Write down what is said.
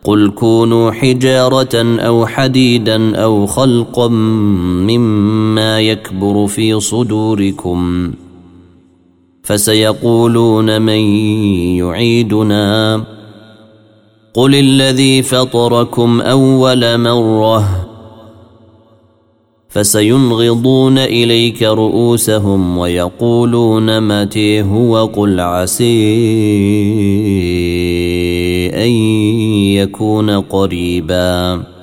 قل كونوا حجارة أو حديدا أو خلقا مما يكبر في صدوركم فسيقولون من يعيدنا قل الذي فطركم أول مرة فسينغضون إليك رؤوسهم ويقولون متى هو قل عسى أن يكون قريبا